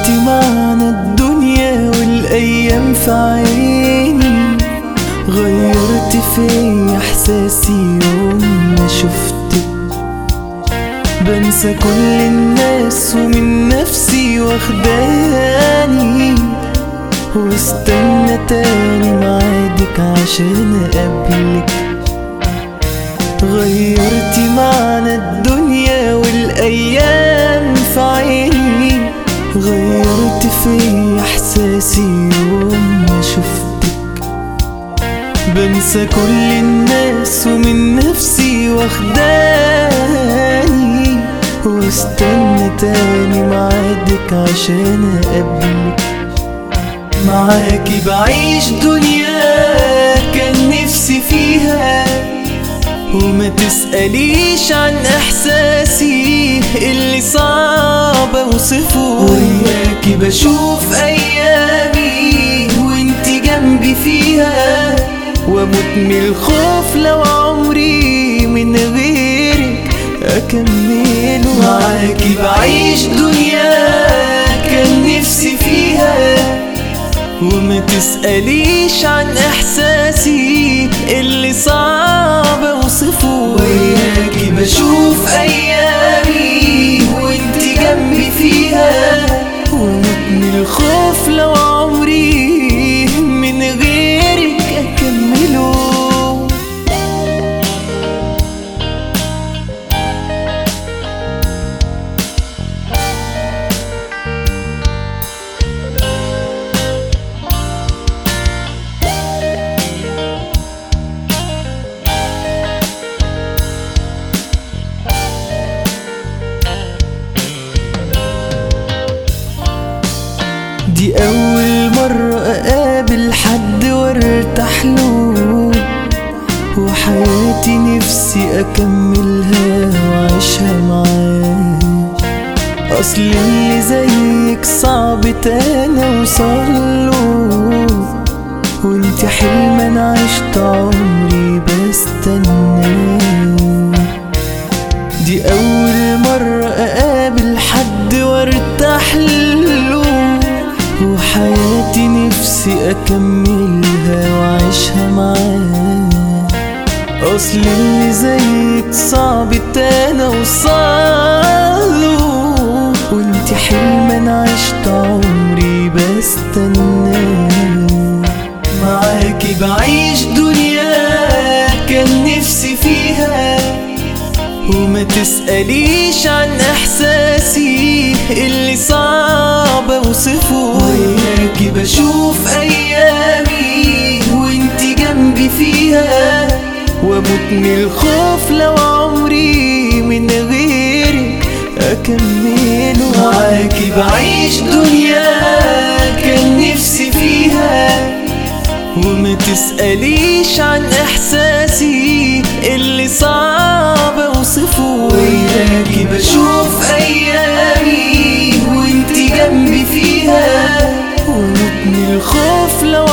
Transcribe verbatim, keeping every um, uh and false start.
غيرت معنى الدنيا والأيام في عيني، غيرت في إحساسي يوم ما شفتك. بنسى كل الناس ومن نفسي واخداني، واستنى تاني معادك عشان أقابلك. غيرت معنى الدنيا والأيام في عيني، غيرت في إحساسي يوم ما شفتك. بنسى كل الناس ومن نفسي واخداني، واستنى تاني معادك عشان أقابلك. معاكي بعيش دنيا كان نفسي فيها، وما تسأليش عن إحساسي اللي صعب أوصفه. وياكي بشوف أيامي وانتي جنبي فيها، واموت من الخوف لو عمري من غيرك أكمله. معاكي بعيش دنيا كان نفسي فيها، وما تسأليش عن إحساسي اللي صعب أوصفه. وياكي بشوف أيامي وانتي جنبي فيها، واموت من الخوف لو عمري من غيرك أكمله. دي أول مرة أقابل حد وارتاح له، وحياتي نفسي أكملها وأعيشها معاه. أصل اللي زيك صعب تاني أوصله، وانتي حلم أنا عشت عمري بستناه. دي أول مرة أقابل حد وارتاح له، وحياتي نفسي أكملها وأعيشها معاه. أصل اللي زيك صعب تاني أوصله، وانتي حلم أنا عشت عمري بستناه. معاكي بعيش دنيا كان نفسي فيها، وما تسأليش عن إحساسي اللي صعب أوصفه. وياكي بشوف أيامي وانتي جنبي فيها، واموت من الخوف لو عمري من غيرك أكمله. معاكي بعيش دنيا كان نفسي فيها، وما تسأليش عن إحساسي اللي صعب أوصفه. وياكي بشوف أيامي وانتي جنبي فيها، واموت من الخوف لو